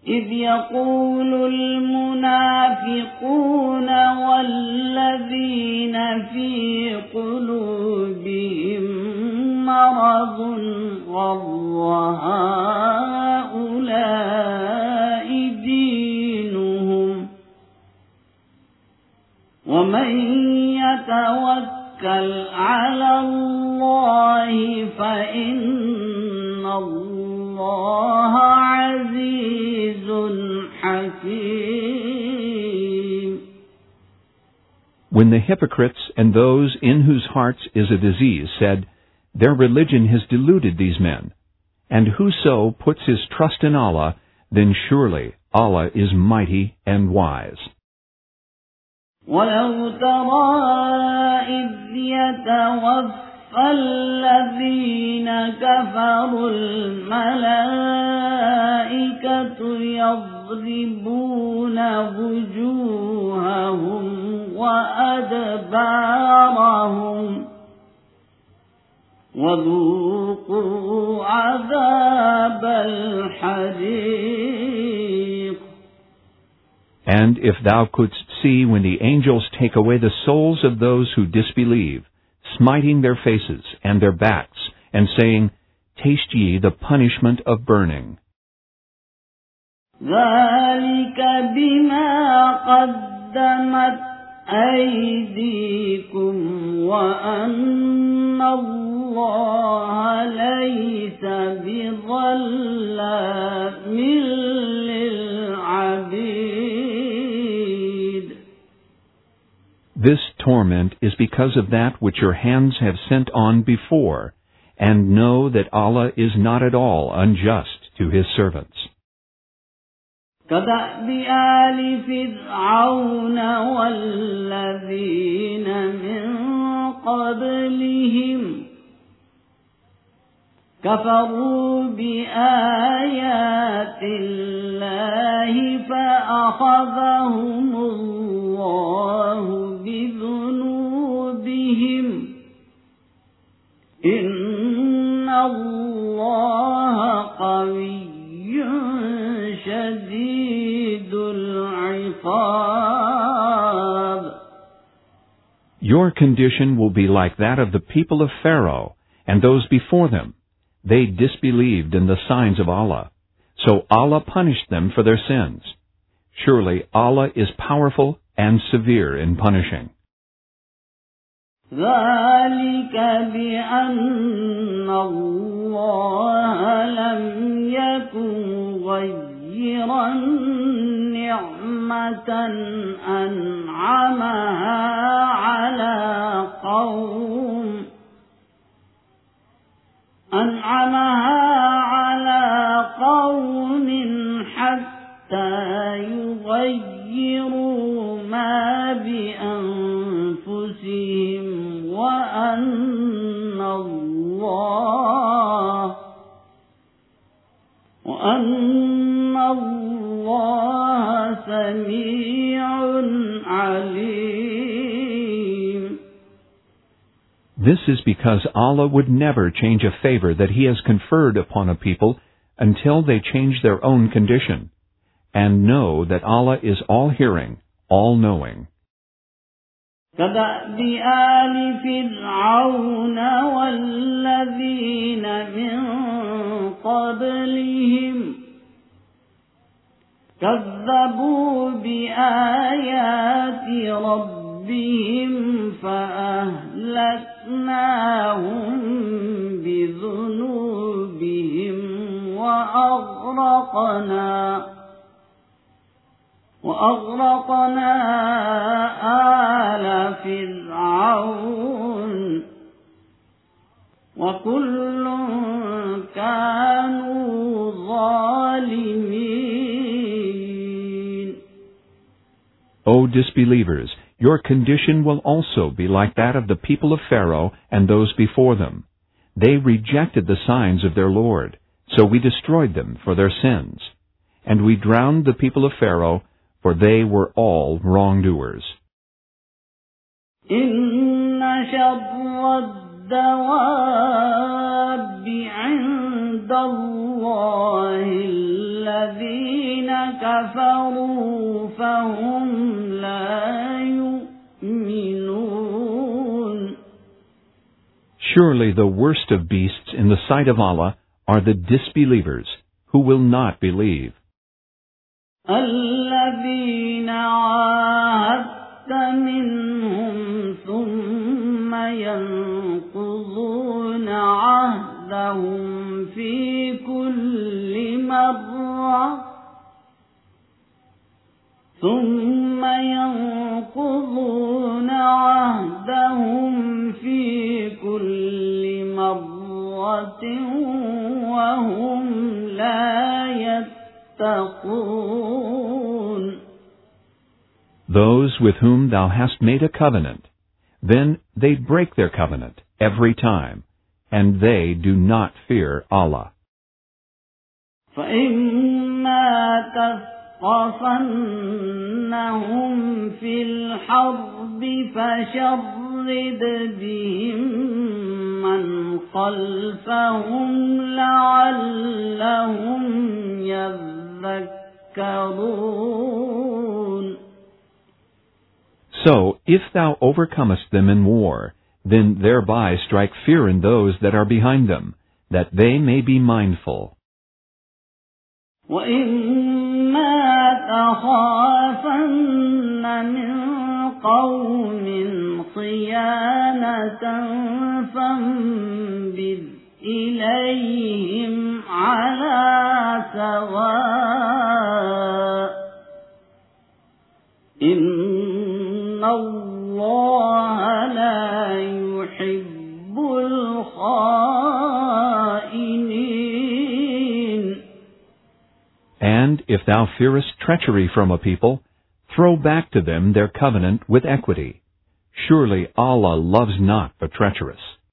إذ يقول المنافقون والذين في قلوبهم مرض غر هؤلاء دينهم ومن يتوكل على الله فإن الله عزيز حكيم. When the hypocrites and those in whose hearts is a disease said, "Their religion has deluded these men," and whoso puts his trust in Allah, then surely Allah is mighty and wise. وَلَوْ تَرَى إِذْ يَتَوَفَّى الَّذِينَ كَفَرُوا الْمَلَائِكَةُ يَضْرِبُونَ وُجُوهَهُمْ وَأَدْبَارَهُمْ وَذُوقُوا عَذَابَ الْحَرِيقِ. And if thou couldst see when the angels take away the souls of those who disbelieve, smiting their faces and their backs, and saying, "Taste ye the punishment of burning." ذَلِكَ بِمَا قَدَّمَتْ أَيْدِيكُمْ وَأَنَّ اللَّهَ لَيْسَ بِظَلَّامٍ لِلْعَبِيدِ. This torment is because of that which your hands have sent on before, and know that Allah is not at all unjust to His servants. كَدَأْبِ آلِ فِرْعَوْنَ وَالَّذِينَ مِنْ قَبْلِهِمْ كَفَرُوا بِآيَاتِ اللَّهِ فَأَخَذَهُمُ اللَّهُ بِذُنُوبِهِمْ إِنَّ اللَّهَ قَوِيٌّ شَدِيدُ الْعِقَابِ. Your condition will be like that of the people of Pharaoh and those before them. They disbelieved in the signs of Allah, so Allah punished them for their sins. Surely Allah is powerful and severe in punishing. ذَلِكَ بِأَنَّ اللَّهَ لَمْ يَكُنْ غَيِّرًا نِعْمَةً أَنْعَمَهَا على قوم حتى يغيروا ما بأنفسهم وأن الله سميع عليم. This is because Allah would never change a favor that He has conferred upon a people until they change their own condition, and know that Allah is all-hearing, all-knowing. كَدَأْبِ آلِ فِرْعَوْنَ وَالَّذِينَ مِنْ قَبْلِهِمْ كَذَّبُوا بِآيَاتِ رَبِّهِمْ فَأَهْلَكْنَاهُمْ بِذُنُوبِهِمْ وَأَغْرَقْنَا آلَ فِرْعَوْنَ وَكُلٌّ كَانُوا ظَالِمِينَ. O disbelievers, your condition will also be like that of the people of Pharaoh and those before them. They rejected the signs of their Lord, so we destroyed them for their sins. And we drowned the people of Pharaoh, for they were all wrongdoers. إِنَّ شَرَّ الدواب عند الله الذين كفروا فهم لا يؤمنون. Surely the worst of beasts in the sight of Allah are the disbelievers, who will not believe. الذين عاهدت منهم ثم ينقضون عهدهم في كل مرة وهم لا يتقون. Those with whom thou hast made a covenant, then they break their covenant every time, and they do not fear Allah. فإما تثقفنهم في الحرب فشرد بهم من خلفهم لعلهم يذكرون. So, if thou overcomest them in war, then thereby strike fear in those that are behind them, that they may be mindful. وَإِمَّا تَخَافَنَّ مِنْ قَوْمٍ خِيَانَةً فَانبِذْ إِلَيْهِمْ عَلَى سَوَاءٍ إِنَّ اللَّهَ لَا يُحِبُّ الْخَائِنِينَ. And if thou fearest treachery from a people, throw back to them their covenant with equity. Surely Allah loves not the treacherous.